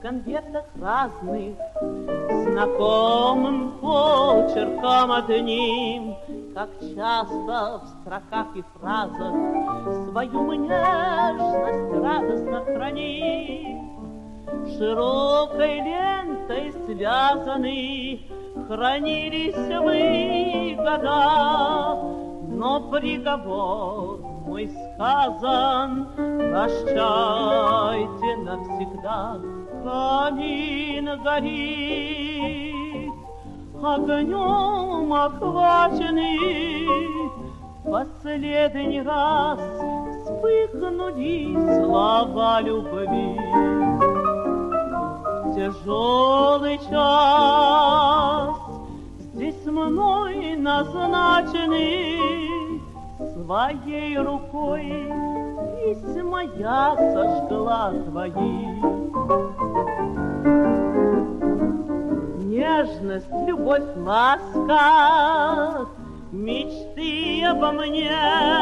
конвертах разных, знакомым почерком одним, как часто в строках и фразах свою нежность радостно храним. Широкой лентой связаны хранились вы года, но приговор мой сказан: прощайте навсегда. Камин горит, огнем охваченный, последний раз вспыхнули слова любви. Тяжелый час здесь мной назначенный, своей рукой письма я сожгла твои. Нежность, любовь, ласка, мечты обо мне,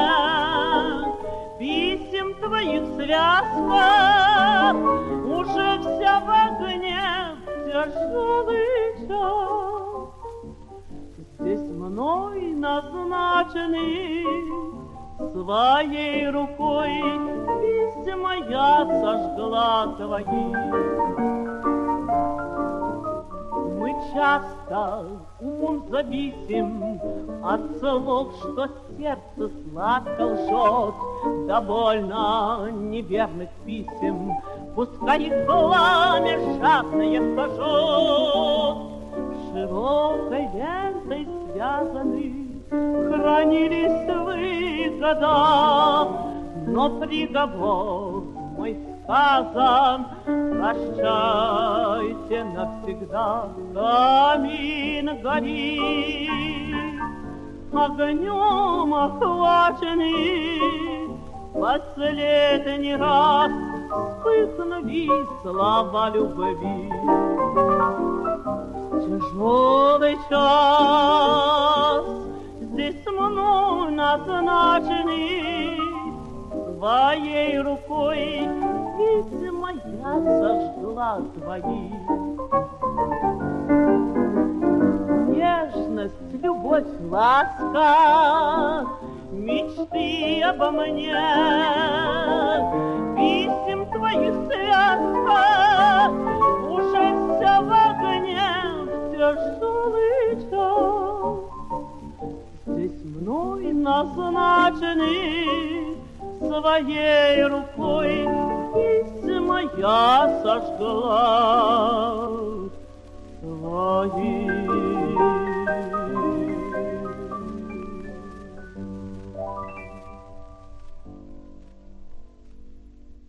писем твоих связка уже вся в огне. Тяжелый час здесь мной назначенный, своей рукой письма я сожгла твои. Мы часто умом зависим от слов, что сердце сладко лжет, довольно неверных писем, пускай их пламя жадное сожжет. Широкой лентой связаны хранились вы года, но приговор мой сказан: прощайте навсегда. Камин горит, огнем охваченный, последний раз вспыхнули слова любви. Тяжелый час здесь мной назначенный, своей рукой письма я сожгла твои. Нежность, любовь, ласка, мечты обо мне, писем твоих связка уже вся в огне. Тяжелый час здесь мной назначенный, своей рукой письма я сожгла твои.